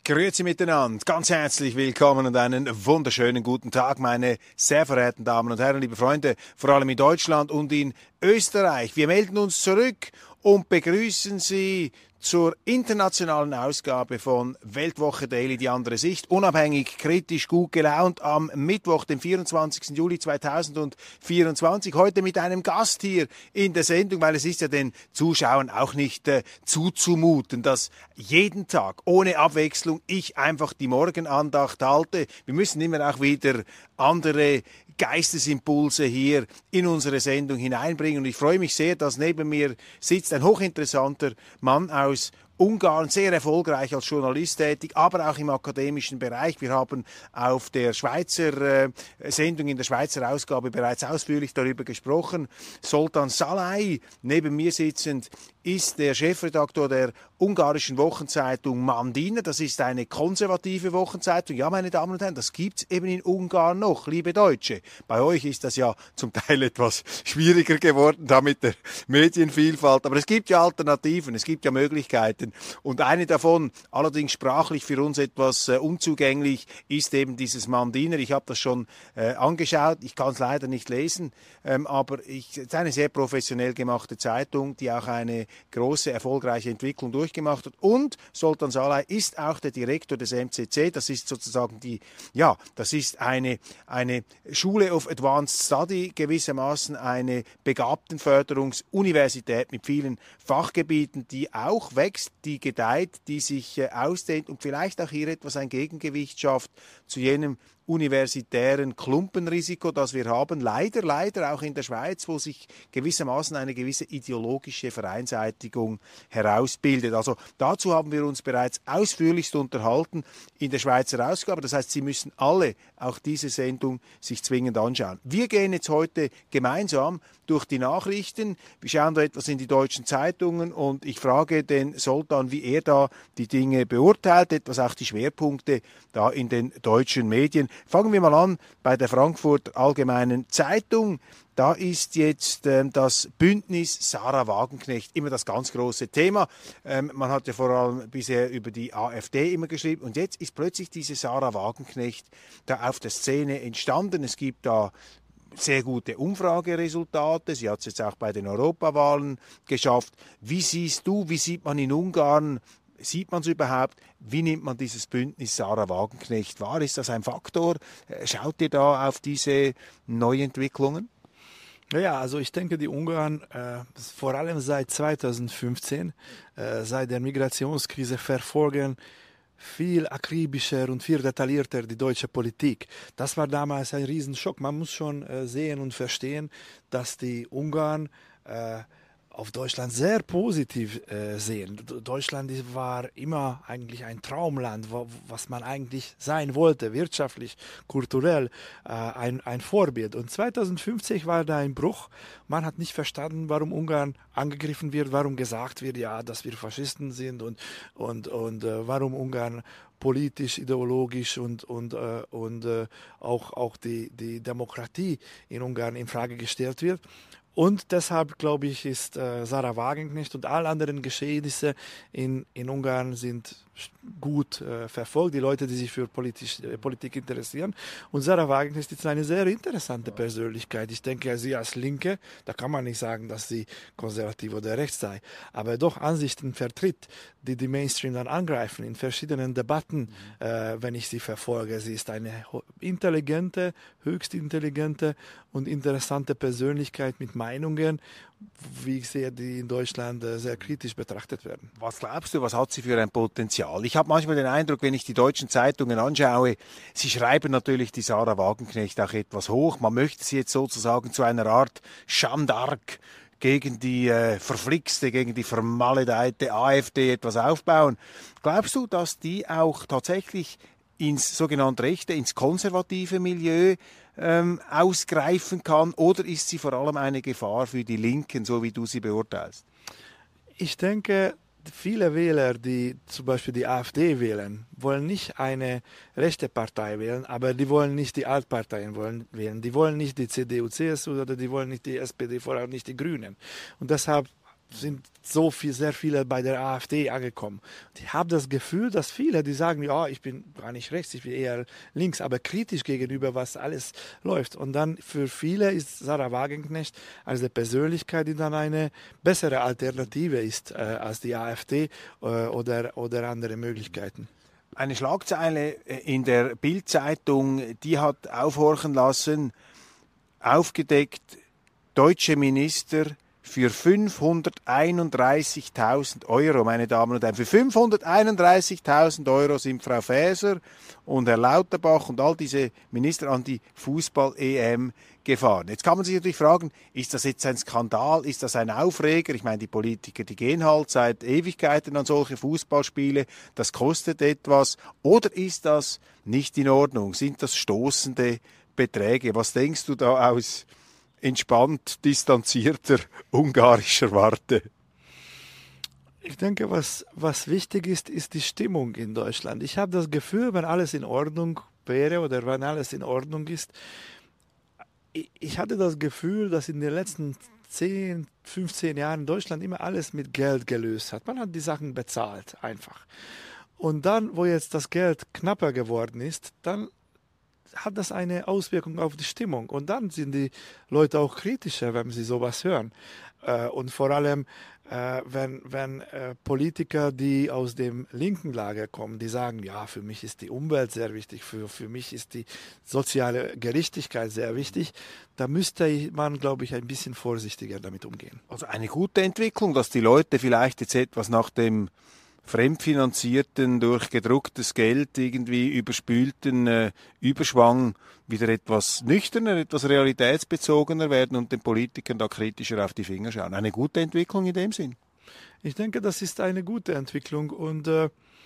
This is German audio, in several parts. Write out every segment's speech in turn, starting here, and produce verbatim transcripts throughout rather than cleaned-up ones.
Grüezi miteinander, ganz herzlich willkommen und einen wunderschönen guten Tag, meine sehr verehrten Damen und Herren, liebe Freunde, vor allem in Deutschland und in Österreich. Wir melden uns zurück und begrüßen Sie zur internationalen Ausgabe von Weltwoche Daily, die andere Sicht. Unabhängig, kritisch, gut gelaunt am Mittwoch, dem vierundzwanzigsten Juli zweitausendvierundzwanzig. Heute mit einem Gast hier in der Sendung, weil es ist ja den Zuschauern auch nicht äh, zuzumuten, dass jeden Tag ohne Abwechslung ich einfach die Morgenandacht halte. Wir müssen immer auch wieder andere Geistesimpulse hier in unsere Sendung hineinbringen. Und ich freue mich sehr, dass neben mir sitzt ein hochinteressanter Mann aus Ungarn, sehr erfolgreich als Journalist tätig, aber auch im akademischen Bereich. Wir haben auf der Schweizer äh, Sendung, in der Schweizer Ausgabe bereits ausführlich darüber gesprochen. Sultan Salai, neben mir sitzend, ist der Chefredaktor der ungarischen Wochenzeitung Mandina. Das ist eine konservative Wochenzeitung. Ja, meine Damen und Herren, das gibt's eben in Ungarn noch, liebe Deutsche. Bei euch ist das ja zum Teil etwas schwieriger geworden, da mit der Medienvielfalt. Aber es gibt ja Alternativen, es gibt ja Möglichkeiten. Und eine davon, allerdings sprachlich für uns etwas äh, unzugänglich, ist eben dieses Mandina. Ich habe das schon äh, angeschaut, ich kann es leider nicht lesen, ähm, aber es ist eine sehr professionell gemachte Zeitung, die auch eine große, erfolgreiche Entwicklung durchgemacht hat. Und Sultan Salai ist auch der Direktor des M C C. Das ist sozusagen die, ja, das ist eine, eine Schule of Advanced Study, gewissermaßen eine Begabtenförderungsuniversität mit vielen Fachgebieten, die auch wächst, die gedeiht, die sich äh, ausdehnt und vielleicht auch hier etwas ein Gegengewicht schafft zu jenem universitären Klumpenrisiko, das wir haben, leider, leider auch in der Schweiz, wo sich gewissermaßen eine gewisse ideologische Vereinseitigung herausbildet. Also dazu haben wir uns bereits ausführlichst unterhalten in der Schweizer Ausgabe. Das heißt, Sie müssen alle auch diese Sendung sich zwingend anschauen. Wir gehen jetzt heute gemeinsam durch die Nachrichten. Wir schauen da etwas in die deutschen Zeitungen und ich frage den Sultan, wie er da die Dinge beurteilt, etwas auch die Schwerpunkte da in den deutschen Medien. Fangen wir mal an bei der Frankfurter Allgemeinen Zeitung. Da ist jetzt ähm, das Bündnis Sarah Wagenknecht immer das ganz große Thema. Ähm, man hat ja vor allem bisher über die AfD immer geschrieben und jetzt ist plötzlich diese Sarah Wagenknecht da auf der Szene entstanden. Es gibt da sehr gute Umfrageresultate. Sie hat es jetzt auch bei den Europawahlen geschafft. Wie siehst du, wie sieht man in Ungarn, sieht man es überhaupt? Wie nimmt man dieses Bündnis Sarah Wagenknecht wahr? Ist das ein Faktor? Schaut ihr da auf diese Neuentwicklungen? Ja, also ich denke, die Ungarn, äh, vor allem seit zweitausendfünfzehn, äh, seit der Migrationskrise, verfolgen viel akribischer und viel detaillierter die deutsche Politik. Das war damals ein Riesenschock. Man muss schon äh, sehen und verstehen, dass die Ungarn äh, auf Deutschland sehr positiv äh, sehen. Deutschland war immer eigentlich ein Traumland, wo, was man eigentlich sein wollte, wirtschaftlich, kulturell, äh, ein, ein Vorbild. Und zweitausendfünfzehn war da ein Bruch. Man hat nicht verstanden, warum Ungarn angegriffen wird, warum gesagt wird, ja, dass wir Faschisten sind und, und, und äh, warum Ungarn politisch, ideologisch und, und, äh, und äh, auch, auch die, die Demokratie in Ungarn in Frage gestellt wird. Und deshalb, glaube ich, ist äh, Sarah Wagenknecht und alle anderen Geschehnisse in, in Ungarn sind gut äh, verfolgt, die Leute, die sich für politisch, äh, Politik interessieren. Und Sarah Wagenknecht ist eine sehr interessante Persönlichkeit. Ich denke, sie als Linke, da kann man nicht sagen, dass sie konservativ oder rechts sei, aber doch Ansichten vertritt, die die Mainstream dann angreifen in verschiedenen Debatten, mhm. äh, wenn ich sie verfolge. Sie ist eine intelligente, höchst intelligente und interessante Persönlichkeit mit Meinungen, wie ich sehe, die in Deutschland äh, sehr kritisch betrachtet werden. Was glaubst du, was hat sie für ein Potenzial? Ich habe manchmal den Eindruck, wenn ich die deutschen Zeitungen anschaue, sie schreiben natürlich die Sarah Wagenknecht auch etwas hoch. Man möchte sie jetzt sozusagen zu einer Art Jeanne d'Arc gegen die äh, verflixte, gegen die vermaledeite AfD etwas aufbauen. Glaubst du, dass die auch tatsächlich ins sogenannte Rechte, ins konservative Milieu ähm, ausgreifen kann? Oder ist sie vor allem eine Gefahr für die Linken, so wie du sie beurteilst? Ich denke, viele Wähler, die zum Beispiel die AfD wählen, wollen nicht eine rechte Partei wählen, aber die wollen nicht die Altparteien wollen wählen. Die wollen nicht die C D U, C S U oder die wollen nicht die S P D, vor allem nicht die Grünen. Und deshalb sind so viel, sehr viele bei der AfD angekommen. Und ich habe das Gefühl, dass viele, die sagen, ja, ich bin gar nicht rechts, ich bin eher links, aber kritisch gegenüber, was alles läuft. Und dann für viele ist Sarah Wagenknecht als eine Persönlichkeit, die dann eine bessere Alternative ist äh, als die AfD äh, oder, oder andere Möglichkeiten. Eine Schlagzeile in der Bild-Zeitung, die hat aufhorchen lassen, aufgedeckt, deutsche Minister für fünfhunderteinunddreißigtausend Euro, meine Damen und Herren. Für fünfhunderteinunddreißigtausend Euro sind Frau Faeser und Herr Lauterbach und all diese Minister an die Fußball-E M gefahren. Jetzt kann man sich natürlich fragen, ist das jetzt ein Skandal, ist das ein Aufreger? Ich meine, die Politiker, die gehen halt seit Ewigkeiten an solche Fußballspiele, das kostet etwas. Oder ist das nicht in Ordnung? Sind das stoßende Beträge? Was denkst du da aus entspannt distanzierter ungarischer Warte? Ich denke, was, was wichtig ist, ist die Stimmung in Deutschland. Ich habe das Gefühl, wenn alles in Ordnung wäre oder wenn alles in Ordnung ist, ich, ich hatte das Gefühl, dass in den letzten zehn, fünfzehn Jahren Deutschland immer alles mit Geld gelöst hat. Man hat die Sachen bezahlt, einfach. Und dann, wo jetzt das Geld knapper geworden ist, dann hat das eine Auswirkung auf die Stimmung. Und dann sind die Leute auch kritischer, wenn sie sowas hören. Äh, und vor allem, äh, wenn, wenn äh, Politiker, die aus dem linken Lager kommen, die sagen, ja, für mich ist die Umwelt sehr wichtig, für, für mich ist die soziale Gerechtigkeit sehr wichtig, da müsste man, glaube ich, ein bisschen vorsichtiger damit umgehen. Also eine gute Entwicklung, dass die Leute vielleicht jetzt etwas nach dem fremdfinanzierten, durch gedrucktes Geld irgendwie überspülten äh, Überschwang wieder etwas nüchterner, etwas realitätsbezogener werden und den Politikern da kritischer auf die Finger schauen. Eine gute Entwicklung in dem Sinn. Ich denke, das ist eine gute Entwicklung. Und, äh,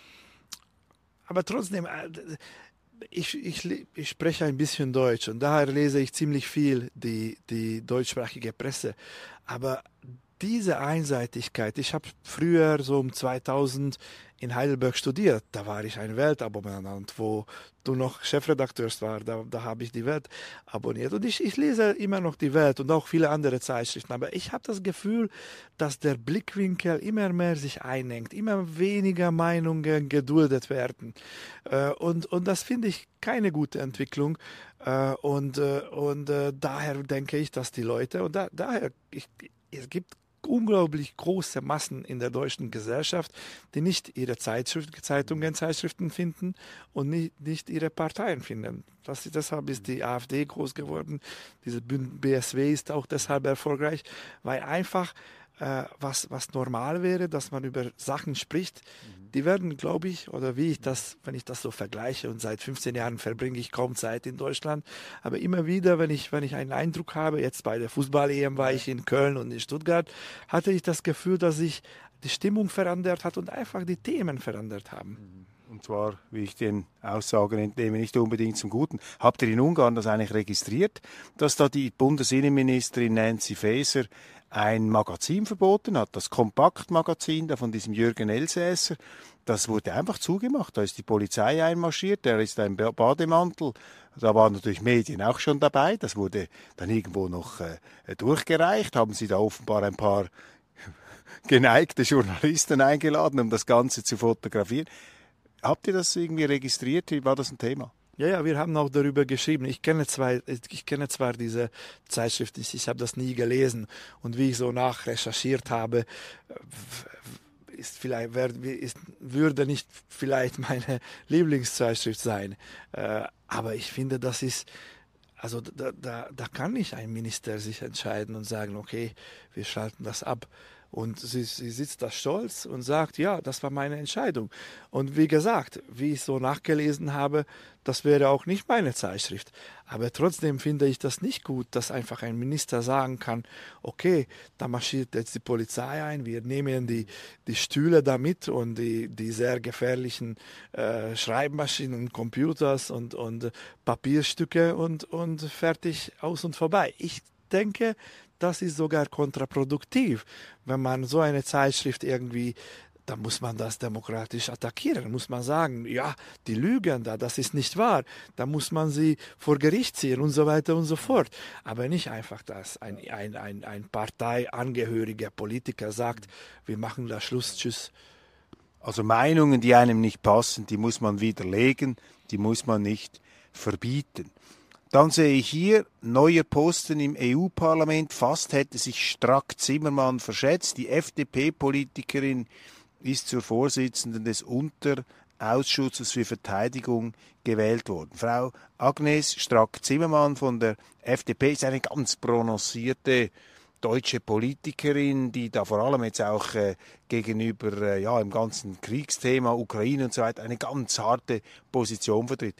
aber trotzdem, äh, ich, ich, ich spreche ein bisschen Deutsch und daher lese ich ziemlich viel die, die deutschsprachige Presse. Aber diese Einseitigkeit, ich habe früher so um zweitausend in Heidelberg studiert, da war ich ein Weltabonnent, wo du noch Chefredakteur warst, da, da habe ich die Welt abonniert. Und ich, ich lese immer noch die Welt und auch viele andere Zeitschriften, aber ich habe das Gefühl, dass der Blickwinkel immer mehr sich einengt, immer weniger Meinungen geduldet werden. Und, und das finde ich keine gute Entwicklung. Und, und daher denke ich, dass die Leute, und da, daher, ich, es gibt unglaublich große Massen in der deutschen Gesellschaft, die nicht ihre Zeitschrift, Zeitungen, Zeitschriften finden und nicht, nicht ihre Parteien finden. Das, deshalb ist die AfD groß geworden. Diese B S W ist auch deshalb erfolgreich, weil einfach äh, was, was normal wäre, dass man über Sachen spricht, die werden, glaube ich, oder wie ich das, wenn ich das so vergleiche, und seit fünfzehn Jahren verbringe ich kaum Zeit in Deutschland, aber immer wieder, wenn ich, wenn ich einen Eindruck habe, jetzt bei der Fußball-E M war ich in Köln und in Stuttgart, hatte ich das Gefühl, dass sich die Stimmung verändert hat und einfach die Themen verändert haben. Und zwar, wie ich den Aussagen entnehme, nicht unbedingt zum Guten. Habt ihr in Ungarn das eigentlich registriert, dass da die Bundesinnenministerin Nancy Faeser ein Magazin verboten hat, das Kompaktmagazin da von diesem Jürgen Elsässer, das wurde einfach zugemacht. Da ist die Polizei einmarschiert, der ist ein Bademantel. Da waren natürlich Medien auch schon dabei. Das wurde dann irgendwo noch äh, durchgereicht. Haben sie da offenbar ein paar geneigte Journalisten eingeladen, um das Ganze zu fotografieren. Habt ihr das irgendwie registriert? Wie war das ein Thema? Ja, ja, wir haben auch darüber geschrieben. Ich kenne zwar, ich kenne zwar diese Zeitschrift, ich, ich habe das nie gelesen. Und wie ich so nachrecherchiert habe, ist vielleicht, ist, würde nicht vielleicht meine Lieblingszeitschrift sein. Aber ich finde, das ist, also da, da, da kann nicht ein Minister sich entscheiden und sagen, okay, wir schalten das ab. Und sie, sie sitzt da stolz und sagt, ja, das war meine Entscheidung. Und wie gesagt, wie ich so nachgelesen habe, das wäre auch nicht meine Zeitschrift. Aber trotzdem finde ich das nicht gut, dass einfach ein Minister sagen kann, okay, da marschiert jetzt die Polizei ein, wir nehmen die, die Stühle da mit und die, die sehr gefährlichen äh, Schreibmaschinen, Computers und, und Papierstücke und, und fertig, aus und vorbei. Ich denke, das ist sogar kontraproduktiv, wenn man so eine Zeitschrift irgendwie da muss man das demokratisch attackieren. Da muss man sagen, ja, die lügen da, das ist nicht wahr. Da muss man sie vor Gericht ziehen und so weiter und so fort. Aber nicht einfach, dass ein, ein, ein, ein parteiangehöriger Politiker sagt, wir machen da Schluss, tschüss. Also Meinungen, die einem nicht passen, die muss man widerlegen, die muss man nicht verbieten. Dann sehe ich hier, neuer Posten im E U-Parlament, fast hätte sich Strack-Zimmermann verschätzt. Die F D P-Politikerin ist zur Vorsitzenden des Unterausschusses für Verteidigung gewählt worden. Frau Agnes Strack-Zimmermann von der F D P ist eine ganz prononcierte deutsche Politikerin, die da vor allem jetzt auch äh, gegenüber äh, ja, im ganzen Kriegsthema, Ukraine und so weiter, eine ganz harte Position vertritt.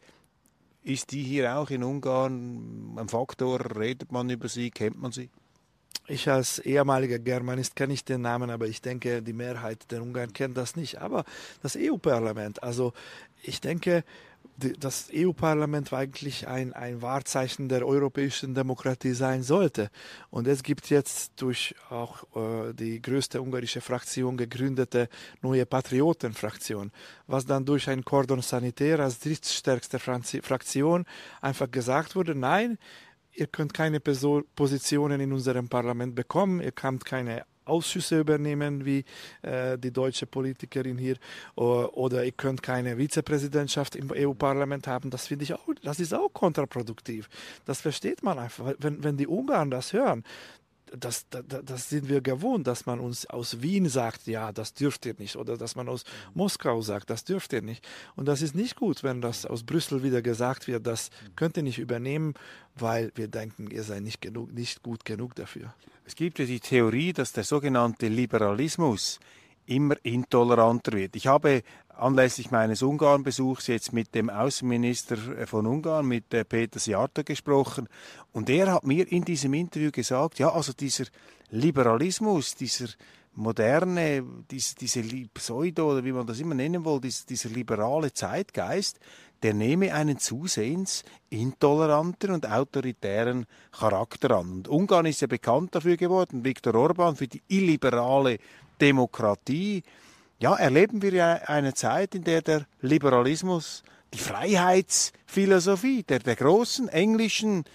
Ist die hier auch in Ungarn ein Faktor? Redet man über sie? Kennt man sie? Ich als ehemaliger Germanist kenne ich den Namen, aber ich denke, die Mehrheit der Ungarn kennt das nicht. Aber das E U-Parlament, also ich denke, das E U-Parlament war eigentlich ein, ein Wahrzeichen der europäischen Demokratie sein sollte. Und es gibt jetzt durch auch äh, die größte ungarische Fraktion gegründete neue Patriotenfraktion, was dann durch ein Cordon Sanitaire als drittstärkste Fraktion einfach gesagt wurde, nein, ihr könnt keine Positionen in unserem Parlament bekommen, ihr könnt keine Ausschüsse übernehmen, wie äh, die deutsche Politikerin hier, oder, oder ihr könnt keine Vizepräsidentschaft im E U-Parlament haben. Das finde ich auch, das ist auch kontraproduktiv. Das versteht man einfach. Wenn, wenn die Ungarn das hören, das, das, das sind wir gewohnt, dass man uns aus Wien sagt, ja, das dürft ihr nicht, oder dass man aus Moskau sagt, das dürft ihr nicht. Und das ist nicht gut, wenn das aus Brüssel wieder gesagt wird, das könnt ihr nicht übernehmen, weil wir denken, ihr seid nicht, genug, nicht gut genug dafür. Es gibt ja die Theorie, dass der sogenannte Liberalismus immer intoleranter wird. Ich habe anlässlich meines Ungarn-Besuchs jetzt mit dem Außenminister von Ungarn, mit Peter Szijjártó, gesprochen, und er hat mir in diesem Interview gesagt, ja, also dieser Liberalismus, dieser moderne, diese, diese Pseudo, oder wie man das immer nennen will, dieser, dieser liberale Zeitgeist, der nehme einen zusehends intoleranten und autoritären Charakter an. Und Ungarn ist ja bekannt dafür geworden, Viktor Orbán, für die illiberale Demokratie. Ja, erleben wir ja eine Zeit, in der der Liberalismus, die Freiheitsphilosophie der, der großen englischen,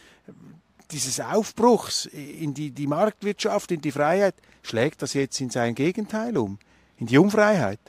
dieses Aufbruchs in die, die Marktwirtschaft, in die Freiheit, schlägt das jetzt in sein Gegenteil um, in die Unfreiheit.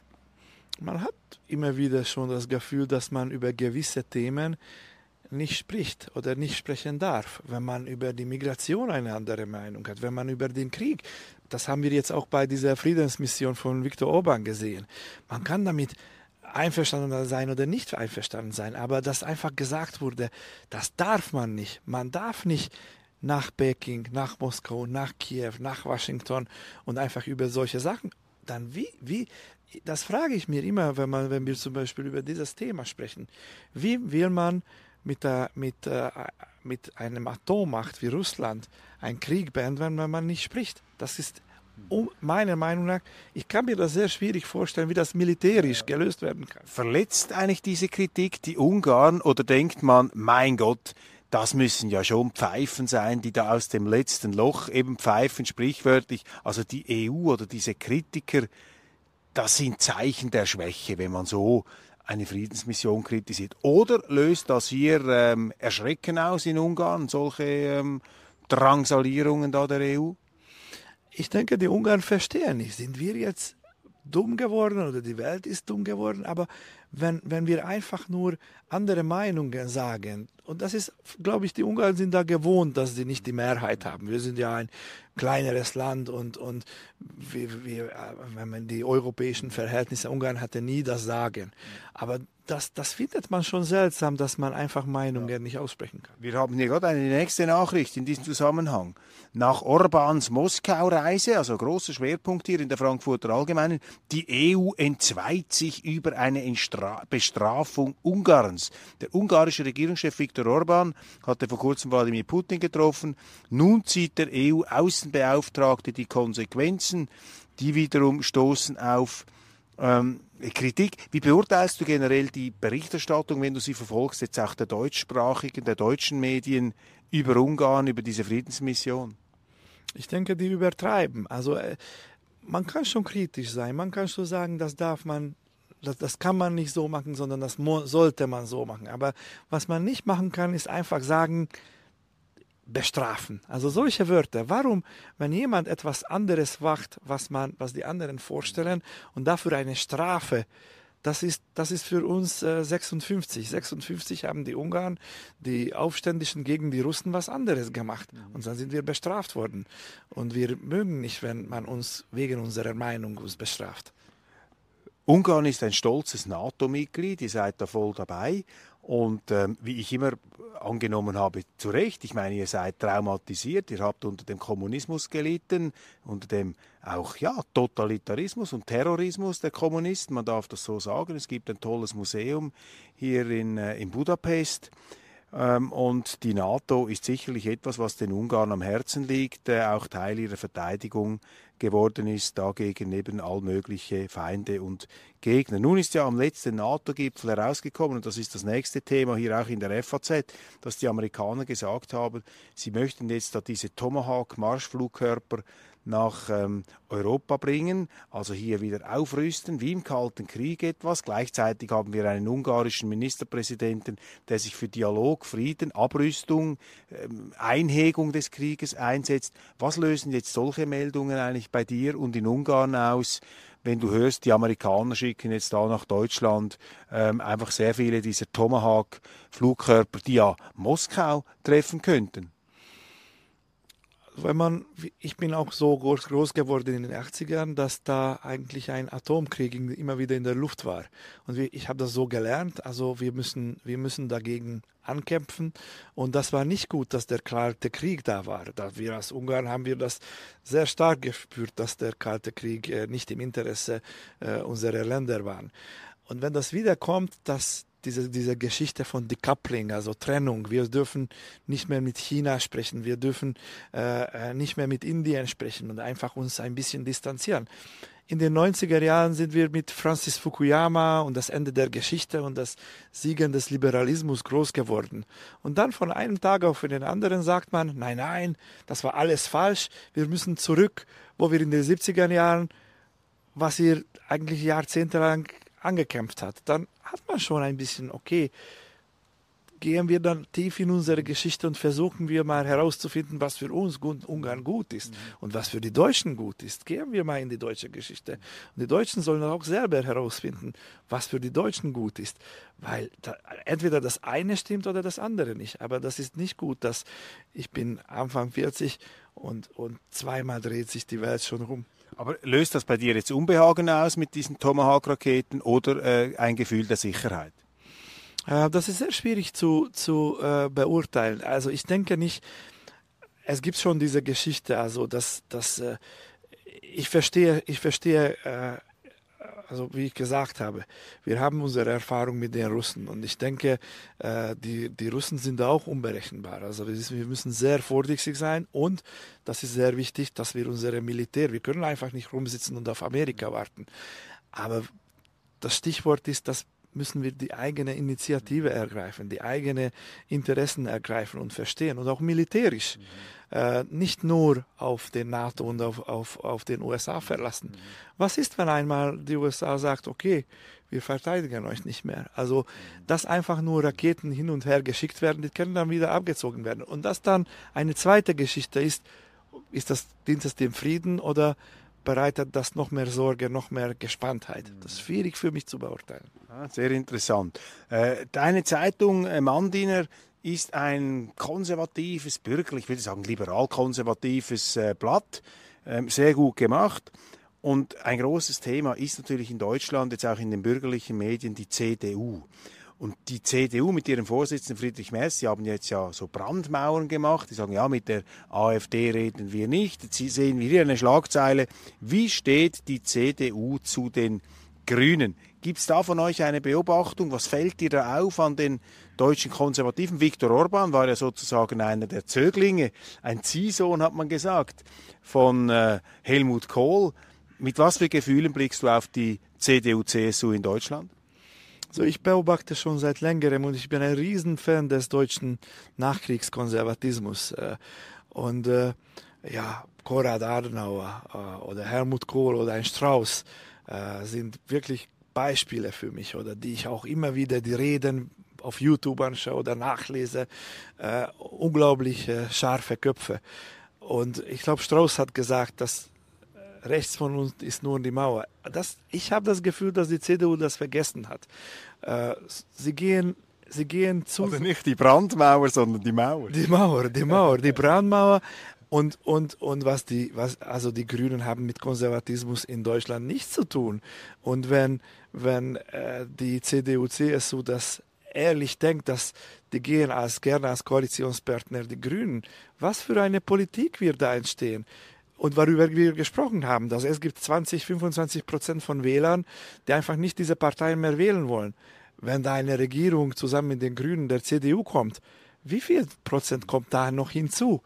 Man hat immer wieder schon das Gefühl, dass man über gewisse Themen nicht spricht oder nicht sprechen darf, wenn man über die Migration eine andere Meinung hat, wenn man über den Krieg, das haben wir jetzt auch bei dieser Friedensmission von Viktor Orbán gesehen. Man kann damit einverstanden sein oder nicht einverstanden sein, aber dass einfach gesagt wurde, das darf man nicht. Man darf nicht nach Peking, nach Moskau, nach Kiew, nach Washington und einfach über solche Sachen. Dann wie, wie, das frage ich mir immer, wenn, man, wenn wir zum Beispiel über dieses Thema sprechen. Wie will man mit, der, mit, äh, mit einem Atommacht wie Russland einen Krieg beenden, wenn man nicht spricht? Das ist um, meiner Meinung nach, ich kann mir das sehr schwierig vorstellen, wie das militärisch gelöst werden kann. Verletzt eigentlich diese Kritik die Ungarn, oder denkt man, mein Gott, das müssen ja schon Pfeifen sein, die da aus dem letzten Loch eben pfeifen, sprichwörtlich, also die E U oder diese Kritiker, das sind Zeichen der Schwäche, wenn man so eine Friedensmission kritisiert. Oder löst das hier ähm, Erschrecken aus in Ungarn, solche ähm, Drangsalierungen da der E U? Ich denke, die Ungarn verstehen nicht. Sind wir jetzt dumm geworden oder die Welt ist dumm geworden? Aber wenn, wenn wir einfach nur andere Meinungen sagen, und das ist, glaube ich, die Ungarn sind da gewohnt, dass sie nicht die Mehrheit haben. Wir sind ja ein kleineres Land und, und wir, wir, wenn man die europäischen Verhältnisse, Ungarn hatte nie das Sagen. Aber das, das findet man schon seltsam, dass man einfach Meinungen ja. nicht aussprechen kann. Wir haben hier gerade eine nächste Nachricht in diesem Zusammenhang. Nach Orbáns Moskau-Reise, also großer Schwerpunkt hier in der Frankfurter Allgemeinen, die E U entzweit sich über eine Entstra- Bestrafung Ungarns. Der ungarische Regierungschef Viktor Orbán hatte vor kurzem Wladimir Putin getroffen. Nun zieht der E U-Außenbeauftragte die Konsequenzen. Die wiederum stoßen auf ähm, Kritik. Wie beurteilst du generell die Berichterstattung, wenn du sie verfolgst, jetzt auch der deutschsprachigen, der deutschen Medien über Ungarn, über diese Friedensmission? Ich denke, die übertreiben. Also äh, man kann schon kritisch sein. Man kann schon sagen, das darf man, das, das kann man nicht so machen, sondern das mo- sollte man so machen. Aber was man nicht machen kann, ist einfach sagen, bestrafen. Also solche Wörter. Warum, wenn jemand etwas anderes macht, was man, was die anderen vorstellen und dafür eine Strafe, das ist, das ist für uns äh, sechsundfünfzig. sechsundfünfzig haben die Ungarn, die Aufständischen gegen die Russen was anderes gemacht. Und dann sind wir bestraft worden. Und wir mögen nicht, wenn man uns wegen unserer Meinung uns bestraft. Ungarn ist ein stolzes NATO-Mitglied, ihr seid da voll dabei. Und ähm, wie ich immer angenommen habe, zu Recht, ich meine, ihr seid traumatisiert, ihr habt unter dem Kommunismus gelitten, unter dem auch ja, Totalitarismus und Terrorismus der Kommunisten, man darf das so sagen. Es gibt ein tolles Museum hier in, äh, in Budapest. Ähm, und die NATO ist sicherlich etwas, was den Ungarn am Herzen liegt, äh, auch Teil ihrer Verteidigung geworden ist, dagegen eben all mögliche Feinde und Gegner. Nun ist ja am letzten NATO-Gipfel herausgekommen, und das ist das nächste Thema hier auch in der F A Z, dass die Amerikaner gesagt haben, sie möchten jetzt da diese Tomahawk-Marschflugkörper nach ähm, Europa bringen, also hier wieder aufrüsten, wie im Kalten Krieg etwas. Gleichzeitig haben wir einen ungarischen Ministerpräsidenten, der sich für Dialog, Frieden, Abrüstung, ähm, Einhegung des Krieges einsetzt. Was lösen jetzt solche Meldungen eigentlich bei dir und in Ungarn aus, wenn du hörst, die Amerikaner schicken jetzt da nach Deutschland ähm, einfach sehr viele dieser Tomahawk-Flugkörper, die ja Moskau treffen könnten? Wenn man, ich bin auch so groß, groß geworden in den achtzigern, dass da eigentlich ein Atomkrieg immer wieder in der Luft war. Und wir, ich habe das so gelernt, also wir müssen, wir müssen dagegen ankämpfen. Und das war nicht gut, dass der Kalte Krieg da war. Da wir als Ungarn haben wir das sehr stark gespürt, dass der Kalte Krieg äh, nicht im Interesse äh, unserer Länder war. Und wenn das wiederkommt, dass Diese, diese Geschichte von Decoupling, also Trennung. Wir dürfen nicht mehr mit China sprechen, wir dürfen äh, nicht mehr mit Indien sprechen und einfach uns ein bisschen distanzieren. In den neunziger Jahren sind wir mit Francis Fukuyama und das Ende der Geschichte und das Siegen des Liberalismus groß geworden. Und dann von einem Tag auf den anderen sagt man, nein, nein, das war alles falsch, wir müssen zurück, wo wir in den siebziger Jahren, was ihr eigentlich jahrzehntelang angekämpft hat, dann hat man schon ein bisschen, okay, gehen wir dann tief in unsere Geschichte und versuchen wir mal herauszufinden, was für uns Ungarn gut ist und was für die Deutschen gut ist. Gehen wir mal in die deutsche Geschichte. Und die Deutschen sollen auch selber herausfinden, was für die Deutschen gut ist. Weil da, entweder das eine stimmt oder das andere nicht. Aber das ist nicht gut, dass ich bin Anfang vierzig und, und zweimal dreht sich die Welt schon rum. Aber löst das bei dir jetzt Unbehagen aus mit diesen Tomahawk-Raketen oder äh, ein Gefühl der Sicherheit? Äh, das ist sehr schwierig zu, zu äh, beurteilen. Also ich denke nicht, es gibt schon diese Geschichte, also dass, dass äh, ich verstehe, ich verstehe, äh, also wie ich gesagt habe, wir haben unsere Erfahrung mit den Russen und ich denke, äh, die, die Russen sind auch unberechenbar. Also wir, wir müssen sehr vorsichtig sein und das ist sehr wichtig, dass wir unsere Militär, wir können einfach nicht rumsitzen und auf Amerika warten. Aber das Stichwort ist, dass müssen wir die eigene Initiative ergreifen, die eigenen Interessen ergreifen und verstehen und auch militärisch. Mhm. Äh, nicht nur auf den NATO und auf, auf, auf den U S A verlassen. Mhm. Was ist, wenn einmal die U S A sagt, okay, wir verteidigen euch nicht mehr? Also, mhm. dass einfach nur Raketen hin und her geschickt werden, die können dann wieder abgezogen werden. Und dass dann eine zweite Geschichte ist, ist das, dient es dem Frieden oder bereitet das noch mehr Sorge, noch mehr Gespanntheit? Das ist schwierig für mich zu beurteilen. Ja, sehr interessant. Äh, deine Zeitung äh, Mandiner ist ein konservatives, bürgerlich, ich würde sagen liberal-konservatives äh, Blatt, äh, sehr gut gemacht. Und ein großes Thema ist natürlich in Deutschland, jetzt auch in den bürgerlichen Medien, die C D U. Und die C D U mit ihrem Vorsitzenden Friedrich Merz, die haben jetzt ja so Brandmauern gemacht. Die sagen, ja, mit der AfD reden wir nicht. Jetzt sehen wir hier eine Schlagzeile. Wie steht die C D U zu den Grünen? Gibt es da von euch eine Beobachtung? Was fällt dir da auf an den deutschen Konservativen? Viktor Orban war ja sozusagen einer der Zöglinge, ein Ziehsohn, hat man gesagt, von äh, Helmut Kohl. Mit was für Gefühlen blickst du auf die C D U C S U in Deutschland? Also ich beobachte schon seit längerem und ich bin ein Riesenfan des deutschen Nachkriegskonservatismus. Und ja, Konrad Adenauer äh, oder Helmut Kohl oder ein Strauß äh, sind wirklich Beispiele für mich, oder die ich auch immer wieder die Reden auf YouTube anschaue oder nachlese. Äh, unglaublich äh, scharfe Köpfe. Und ich glaube, Strauß hat gesagt, dass rechts von uns ist nur die Mauer. Das, ich habe das Gefühl, dass die C D U das vergessen hat. Äh, sie gehen, sie gehen zu... Also nicht die Brandmauer, sondern die Mauer. Die Mauer, die Mauer, die Brandmauer. Und, und, und was die, was, also die Grünen haben mit Konservatismus in Deutschland nichts zu tun. Und wenn, wenn äh, die C D U, C S U das ehrlich denkt, dass die gehen als, gerne als Koalitionspartner die Grünen, was für eine Politik wird da entstehen? Und worüber wir gesprochen haben, dass es gibt zwanzig, fünfundzwanzig Prozent von Wählern, die einfach nicht diese Parteien mehr wählen wollen. Wenn da eine Regierung zusammen mit den Grünen der C D U kommt, wie viel Prozent kommt da noch hinzu?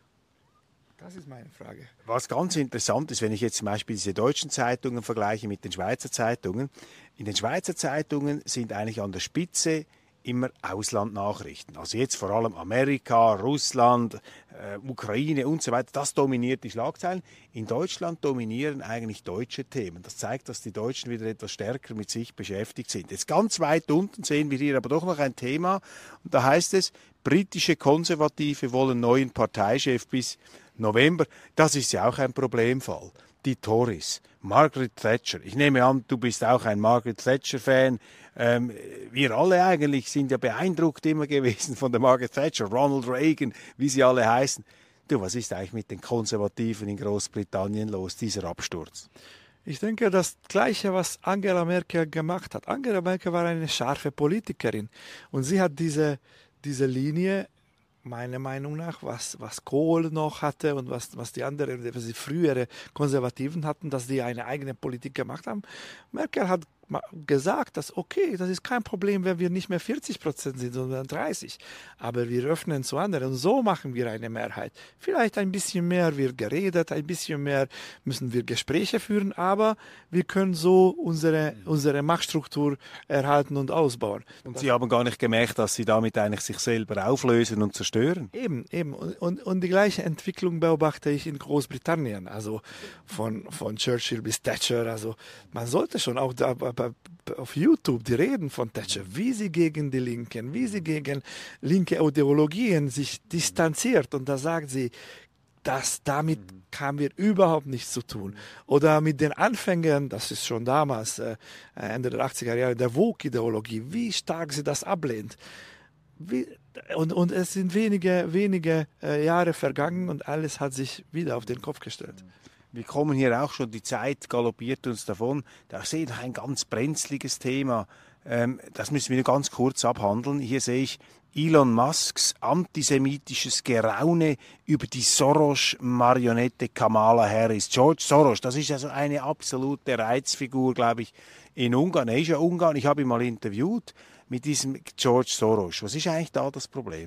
Das ist meine Frage. Was ganz interessant ist, wenn ich jetzt zum Beispiel diese deutschen Zeitungen vergleiche mit den Schweizer Zeitungen. In den Schweizer Zeitungen sind eigentlich an der Spitze immer Auslandnachrichten. Also jetzt vor allem Amerika, Russland, äh, Ukraine und so weiter. Das dominiert die Schlagzeilen. In Deutschland dominieren eigentlich deutsche Themen. Das zeigt, dass die Deutschen wieder etwas stärker mit sich beschäftigt sind. Jetzt ganz weit unten sehen wir hier aber doch noch ein Thema. Und da heißt es, britische Konservative wollen neuen Parteichef bis November. Das ist ja auch ein Problemfall. Die Tories, Margaret Thatcher. Ich nehme an, du bist auch ein Margaret Thatcher-Fan. Ähm, wir alle eigentlich sind ja beeindruckt immer gewesen von der Margaret Thatcher, Ronald Reagan, wie sie alle heißen. Du, was ist eigentlich mit den Konservativen in Großbritannien los, dieser Absturz? Ich denke, das Gleiche, was Angela Merkel gemacht hat. Angela Merkel war eine scharfe Politikerin und sie hat diese, diese Linie, meiner Meinung nach, was, was Kohl noch hatte und was, was die anderen, was die frühere Konservativen hatten, dass die eine eigene Politik gemacht haben. Merkel hat gesagt, dass okay, das ist kein Problem, wenn wir nicht mehr vierzig Prozent sind, sondern dreißig. Aber wir öffnen zu anderen und so machen wir eine Mehrheit. Vielleicht ein bisschen mehr wird geredet, ein bisschen mehr müssen wir Gespräche führen, aber wir können so unsere, unsere Machtstruktur erhalten und ausbauen. Und Sie haben gar nicht gemerkt, dass Sie damit eigentlich sich selber auflösen und zerstören? Eben, eben. Und, und, und die gleiche Entwicklung beobachte ich in Großbritannien, also von, von Churchill bis Thatcher. Also man sollte schon auch da, auf YouTube die Reden von Thatcher, wie sie gegen die Linken, wie sie gegen linke Ideologien sich distanziert. Und da sagt sie, dass damit haben wir überhaupt nichts zu tun. Oder mit den Anfängern, das ist schon damals, äh, Ende der achtziger Jahre, der Woke-Ideologie, wie stark sie das ablehnt. Wie, und, und es sind wenige, wenige äh, Jahre vergangen und alles hat sich wieder auf den Kopf gestellt. Wir kommen hier auch schon, die Zeit galoppiert uns davon. Da sehe ich noch ein ganz brenzliges Thema. Ähm, das müssen wir ganz kurz abhandeln. Hier sehe ich Elon Musks antisemitisches Geraune über die Soros-Marionette Kamala Harris. George Soros, das ist also eine absolute Reizfigur, glaube ich, in Ungarn. Er ist ja Ungarn, ich habe ihn mal interviewt mit diesem George Soros. Was ist eigentlich da das Problem?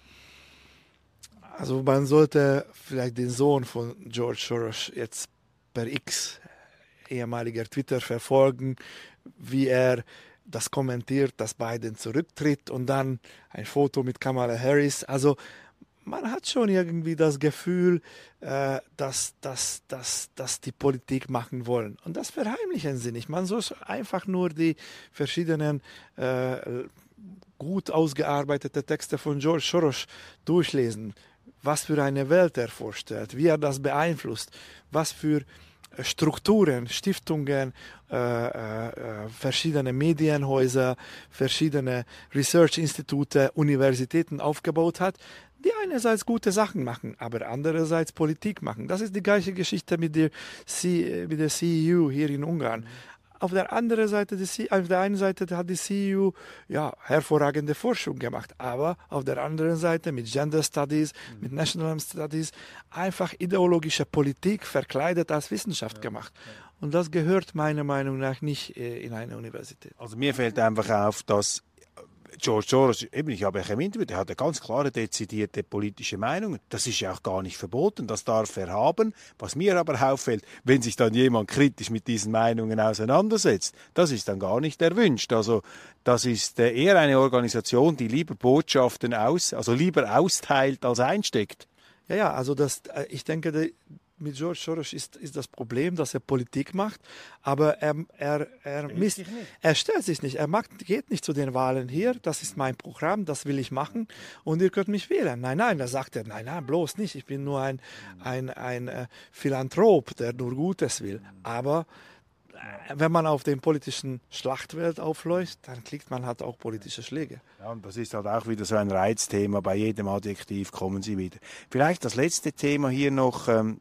Also man sollte vielleicht den Sohn von George Soros jetzt per X, ehemaliger Twitter, verfolgen, wie er das kommentiert, dass Biden zurücktritt und dann ein Foto mit Kamala Harris. Also man hat schon irgendwie das Gefühl, äh, dass, dass, dass, dass die Politik machen wollen. Und das verheimlichen sie nicht. Man soll einfach nur die verschiedenen äh, gut ausgearbeiteten Texte von George Soros durchlesen. Was für eine Welt er vorstellt, wie er das beeinflusst, was für Strukturen, Stiftungen, äh, äh, verschiedene Medienhäuser, verschiedene Research-Institute, Universitäten aufgebaut hat, die einerseits gute Sachen machen, aber andererseits Politik machen. Das ist die gleiche Geschichte mit der, C, mit der C E U hier in Ungarn. Auf der anderen Seite, die, auf der einen Seite hat die C E U ja, hervorragende Forschung gemacht, aber auf der anderen Seite mit Gender Studies, mhm. mit National Studies einfach ideologische Politik verkleidet als Wissenschaft ja, gemacht. Ja. Und das gehört meiner Meinung nach nicht äh, in eine Universität. Also mir fällt einfach auf, dass George Soros, eben, ich habe ja im Interview, der hat eine ganz klare, dezidierte politische Meinung. Das ist ja auch gar nicht verboten, das darf er haben. Was mir aber auffällt, wenn sich dann jemand kritisch mit diesen Meinungen auseinandersetzt, das ist dann gar nicht erwünscht. Also das ist eher eine Organisation, die lieber Botschaften aus, also lieber austeilt als einsteckt. Ja, ja, also das, äh, ich denke, die, mit George Soros ist, ist das Problem, dass er Politik macht, aber er, er, er, misst, er stellt sich nicht. Er macht, geht nicht zu den Wahlen hier, das ist mein Programm, das will ich machen und ihr könnt mich wählen. Nein, nein, da sagt er, nein, nein, bloß nicht. Ich bin nur ein, ein, ein äh, Philanthrop, der nur Gutes will. Aber äh, wenn man auf dem politischen Schlachtfeld aufläuft, dann kriegt man halt auch politische Schläge. Ja, und das ist halt auch wieder so ein Reizthema. Bei jedem Adjektiv kommen sie wieder. Vielleicht das letzte Thema hier noch. Ähm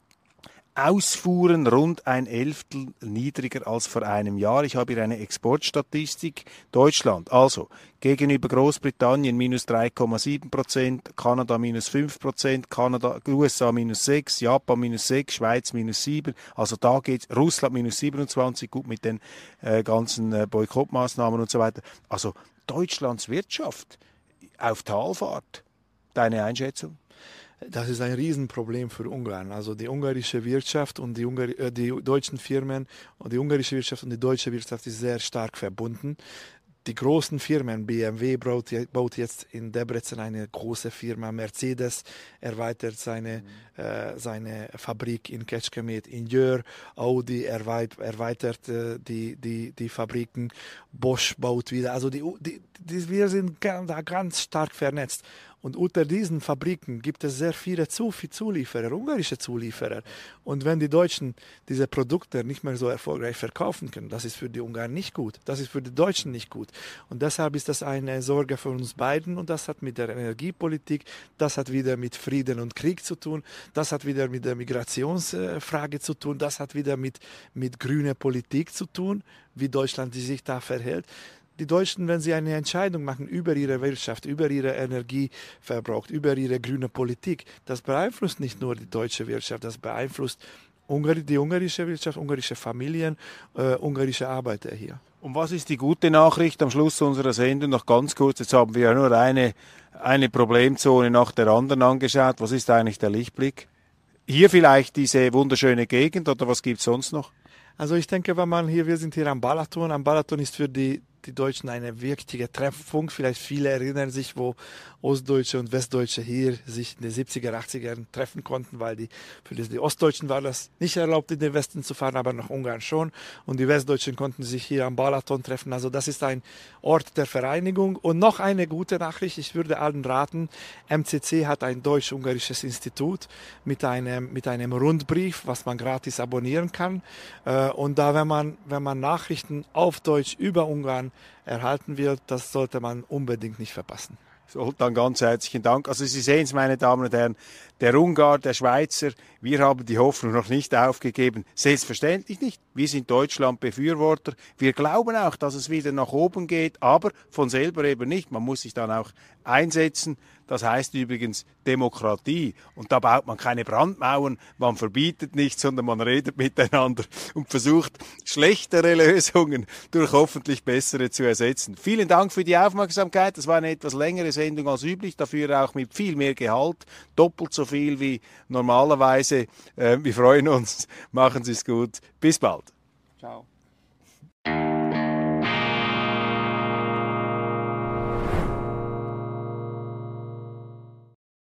Ausfuhren rund ein Elftel niedriger als vor einem Jahr. Ich habe hier eine Exportstatistik. Deutschland, also gegenüber Großbritannien minus drei Komma sieben Prozent, Kanada minus fünf Prozent, Kanada, U S A minus sechs, Japan minus sechs, Schweiz minus sieben. Also da geht's, Russland minus siebenundzwanzig, gut mit den äh, ganzen äh, Boykottmaßnahmen und so weiter. Also Deutschlands Wirtschaft auf Talfahrt. Deine Einschätzung? Das ist ein Riesenproblem für Ungarn. Also die ungarische Wirtschaft und die, Ungar äh, die deutschen Firmen und die ungarische Wirtschaft und die deutsche Wirtschaft ist sehr stark verbunden. Die großen Firmen, B M W baut, baut jetzt in Debrecen eine große Firma, Mercedes erweitert seine, mhm. äh, seine Fabrik in Kecskemét, in Győr, Audi erweit, erweitert äh, die, die, die Fabriken, Bosch baut wieder. Also die, die, die, wir sind da ganz stark vernetzt. Und unter diesen Fabriken gibt es sehr viele Zulieferer, ungarische Zulieferer. Und wenn die Deutschen diese Produkte nicht mehr so erfolgreich verkaufen können, das ist für die Ungarn nicht gut. Das ist für die Deutschen nicht gut. Und deshalb ist das eine Sorge für uns beiden. Und das hat mit der Energiepolitik, das hat wieder mit Frieden und Krieg zu tun, das hat wieder mit der Migrationsfrage zu tun, das hat wieder mit, mit grüner Politik zu tun, wie Deutschland sich da verhält. Die Deutschen, wenn sie eine Entscheidung machen über ihre Wirtschaft, über ihre Energieverbrauch, über ihre grüne Politik, das beeinflusst nicht nur die deutsche Wirtschaft, das beeinflusst die ungarische Wirtschaft, ungarische Familien, äh, ungarische Arbeiter hier. Und was ist die gute Nachricht am Schluss unserer Sendung? Noch ganz kurz, jetzt haben wir ja nur eine, eine Problemzone nach der anderen angeschaut. Was ist eigentlich der Lichtblick? Hier vielleicht diese wunderschöne Gegend oder was gibt es sonst noch? Also ich denke, wenn man hier, wir sind hier am Balaton. Am Balaton ist für die die Deutschen eine wirkliche Treffpunkt. Vielleicht viele erinnern sich, wo Ostdeutsche und Westdeutsche hier sich in den siebziger, achtziger treffen konnten, weil die, für die, die Ostdeutschen war das nicht erlaubt, in den Westen zu fahren, aber nach Ungarn schon. Und die Westdeutschen konnten sich hier am Balaton treffen. Also das ist ein Ort der Vereinigung. Und noch eine gute Nachricht, ich würde allen raten, M C C hat ein deutsch-ungarisches Institut mit einem, mit einem Rundbrief, was man gratis abonnieren kann. Und da, wenn man, wenn man Nachrichten auf Deutsch über Ungarn erhalten wird, das sollte man unbedingt nicht verpassen. So, dann ganz herzlichen Dank. Also Sie sehen es, meine Damen und Herren, der Ungar, der Schweizer, wir haben die Hoffnung noch nicht aufgegeben. Selbstverständlich nicht. Wir sind Deutschland-Befürworter. Wir glauben auch, dass es wieder nach oben geht, aber von selber eben nicht. Man muss sich dann auch einsetzen. Das heißt übrigens Demokratie. Und da baut man keine Brandmauern, man verbietet nichts, sondern man redet miteinander und versucht, schlechtere Lösungen durch hoffentlich bessere zu ersetzen. Vielen Dank für die Aufmerksamkeit. Das war eine etwas längere Sendung als üblich, dafür auch mit viel mehr Gehalt, doppelt so viel wie normalerweise. Äh, wir freuen uns. Machen Sie es gut. Bis bald. Ciao.